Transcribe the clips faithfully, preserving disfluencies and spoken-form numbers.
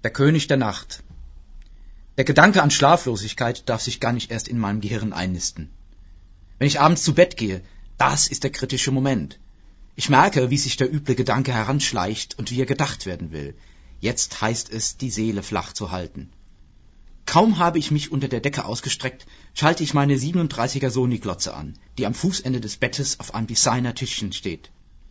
Der König der Nacht. Der Gedanke an Schlaflosigkeit darf sich gar nicht erst in meinem Gehirn einnisten. Wenn ich abends zu Bett gehe, das ist der kritische Moment. Ich merke, wie sich der üble Gedanke heranschleicht und wie er gedacht werden will. Jetzt heißt es, die Seele flach zu halten. Kaum habe ich mich unter der Decke ausgestreckt, schalte ich meine siebenunddreißiger Sony-Glotze an, die am Fußende des Bettes auf einem Designer-Tischchen steht.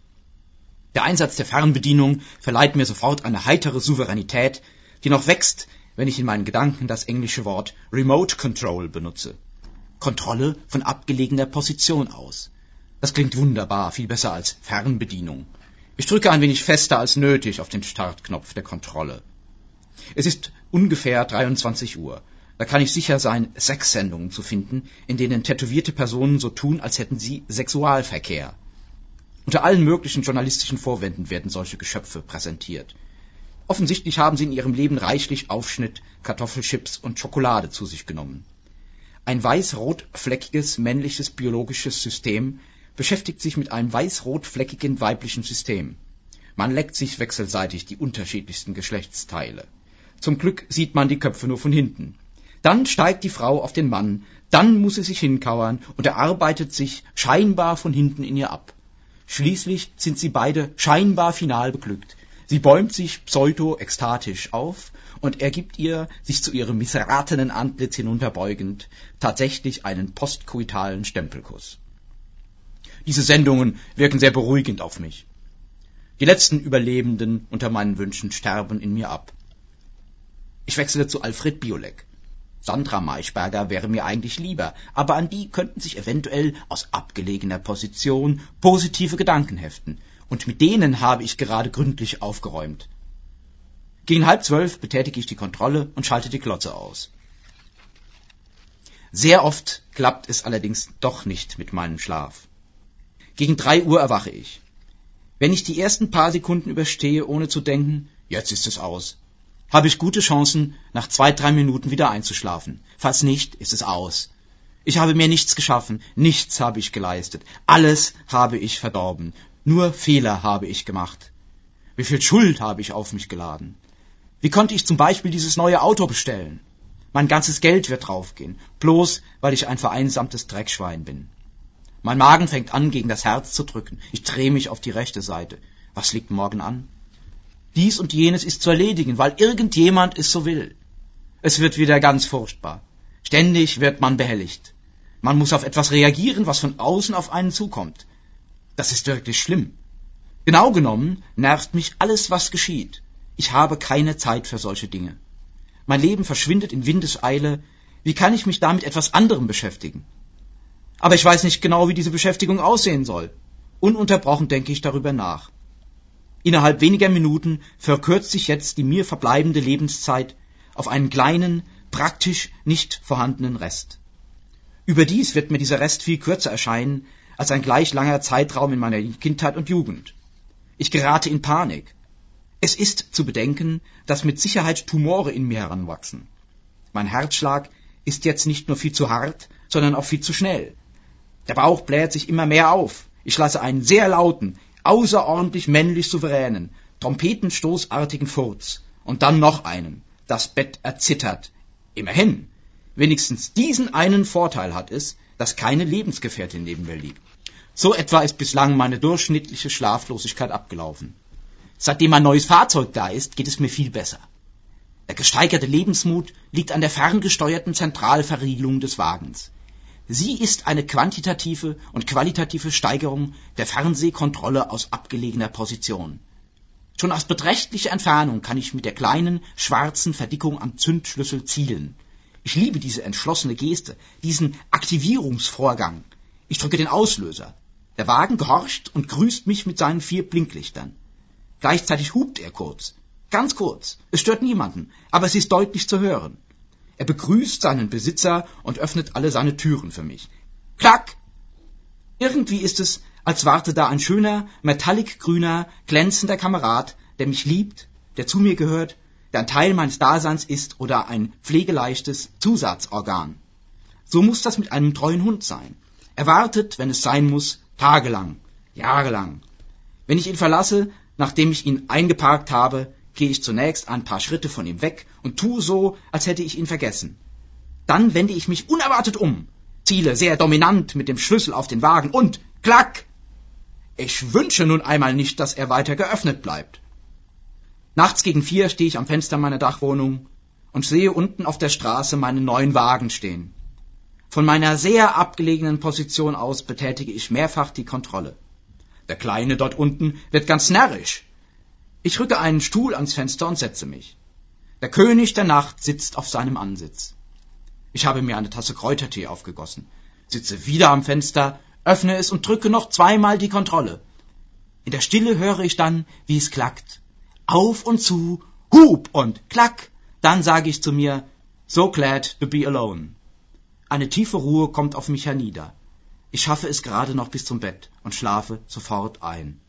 Der Einsatz der Fernbedienung verleiht mir sofort eine heitere Souveränität, die noch wächst, wenn ich in meinen Gedanken das englische Wort Remote Control benutze. Kontrolle von abgelegener Position aus. Das klingt wunderbar, viel besser als Fernbedienung. Ich drücke ein wenig fester als nötig auf den Startknopf der Kontrolle. Es ist ungefähr dreiundzwanzig Uhr. Da kann ich sicher sein, Sexsendungen zu finden, in denen tätowierte Personen so tun, als hätten sie Sexualverkehr. Unter allen möglichen journalistischen Vorwänden werden solche Geschöpfe präsentiert. Offensichtlich haben sie in ihrem Leben reichlich Aufschnitt, Kartoffelchips und Schokolade zu sich genommen. Ein weiß-rot-fleckiges männliches biologisches System beschäftigt sich mit einem weiß-rot-fleckigen weiblichen System. Man leckt sich wechselseitig die unterschiedlichsten Geschlechtsteile. Zum Glück sieht man die Köpfe nur von hinten. Dann steigt die Frau auf den Mann, dann muss sie sich hinkauern und er arbeitet sich scheinbar von hinten in ihr ab. Schließlich sind sie beide scheinbar final beglückt. Sie bäumt sich pseudo-ekstatisch auf und er gibt ihr, sich zu ihrem misseratenen Antlitz hinunterbeugend, tatsächlich einen postkoitalen Stempelkuss. Diese Sendungen wirken sehr beruhigend auf mich. Die letzten Überlebenden unter meinen Wünschen sterben in mir ab. Ich wechsle zu Alfred Biolek. Sandra Maischberger wäre mir eigentlich lieber, aber an die könnten sich eventuell aus abgelegener Position positive Gedanken heften. Und mit denen habe ich gerade gründlich aufgeräumt. Gegen halb zwölf betätige ich die Kontrolle und schalte die Glotze aus. Sehr oft klappt es allerdings doch nicht mit meinem Schlaf. Gegen drei Uhr erwache ich. Wenn ich die ersten paar Sekunden überstehe, ohne zu denken, jetzt ist es aus, habe ich gute Chancen, nach zwei, drei Minuten wieder einzuschlafen. Falls nicht, ist es aus. Ich habe mir nichts geschaffen, nichts habe ich geleistet, alles habe ich verdorben. Nur Fehler habe ich gemacht. Wie viel Schuld habe ich auf mich geladen? Wie konnte ich zum Beispiel dieses neue Auto bestellen? Mein ganzes Geld wird draufgehen, bloß weil ich ein vereinsamtes Dreckschwein bin. Mein Magen fängt an, gegen das Herz zu drücken. Ich drehe mich auf die rechte Seite. Was liegt morgen an? Dies und jenes ist zu erledigen, weil irgendjemand es so will. Es wird wieder ganz furchtbar. Ständig wird man behelligt. Man muss auf etwas reagieren, was von außen auf einen zukommt. Das ist wirklich schlimm. Genau genommen nervt mich alles, was geschieht. Ich habe keine Zeit für solche Dinge. Mein Leben verschwindet in Windeseile. Wie kann ich mich da mit etwas anderem beschäftigen? Aber ich weiß nicht genau, wie diese Beschäftigung aussehen soll. Ununterbrochen denke ich darüber nach. Innerhalb weniger Minuten verkürzt sich jetzt die mir verbleibende Lebenszeit auf einen kleinen, praktisch nicht vorhandenen Rest. Überdies wird mir dieser Rest viel kürzer erscheinen, als ein gleich langer Zeitraum in meiner Kindheit und Jugend. Ich gerate in Panik. Es ist zu bedenken, dass mit Sicherheit Tumore in mir heranwachsen. Mein Herzschlag ist jetzt nicht nur viel zu hart, sondern auch viel zu schnell. Der Bauch bläht sich immer mehr auf. Ich lasse einen sehr lauten, außerordentlich männlich souveränen, trompetenstoßartigen Furz. Und dann noch einen. Das Bett erzittert. Immerhin. Wenigstens diesen einen Vorteil hat es, dass keine Lebensgefährtin neben mir liegt. So etwa ist bislang meine durchschnittliche Schlaflosigkeit abgelaufen. Seitdem ein neues Fahrzeug da ist, geht es mir viel besser. Der gesteigerte Lebensmut liegt an der ferngesteuerten Zentralverriegelung des Wagens. Sie ist eine quantitative und qualitative Steigerung der Fernsehkontrolle aus abgelegener Position. Schon aus beträchtlicher Entfernung kann ich mit der kleinen, schwarzen Verdickung am Zündschlüssel zielen. Ich liebe diese entschlossene Geste, diesen Aktivierungsvorgang. Ich drücke den Auslöser. Der Wagen gehorcht und grüßt mich mit seinen vier Blinklichtern. Gleichzeitig hupt er kurz. Ganz kurz. Es stört niemanden, aber es ist deutlich zu hören. Er begrüßt seinen Besitzer und öffnet alle seine Türen für mich. Klack! Irgendwie ist es, als warte da ein schöner, metallicgrüner, glänzender Kamerad, der mich liebt, der zu mir gehört, der ein Teil meines Daseins ist oder ein pflegeleichtes Zusatzorgan. So muss das mit einem treuen Hund sein. Er wartet, wenn es sein muss, tagelang, jahrelang. Wenn ich ihn verlasse, nachdem ich ihn eingeparkt habe, gehe ich zunächst ein paar Schritte von ihm weg und tue so, als hätte ich ihn vergessen. Dann wende ich mich unerwartet um, ziele sehr dominant mit dem Schlüssel auf den Wagen und klack! Ich wünsche nun einmal nicht, dass er weiter geöffnet bleibt. Nachts gegen vier stehe ich am Fenster meiner Dachwohnung und sehe unten auf der Straße meinen neuen Wagen stehen. Von meiner sehr abgelegenen Position aus betätige ich mehrfach die Kontrolle. Der Kleine dort unten wird ganz närrisch. Ich rücke einen Stuhl ans Fenster und setze mich. Der König der Nacht sitzt auf seinem Ansitz. Ich habe mir eine Tasse Kräutertee aufgegossen, sitze wieder am Fenster, öffne es und drücke noch zweimal die Kontrolle. In der Stille höre ich dann, wie es klackt. Auf und zu, hub und klack. Dann sage ich zu mir, so glad to be alone. Eine tiefe Ruhe kommt auf mich hernieder. Ich schaffe es gerade noch bis zum Bett und schlafe sofort ein.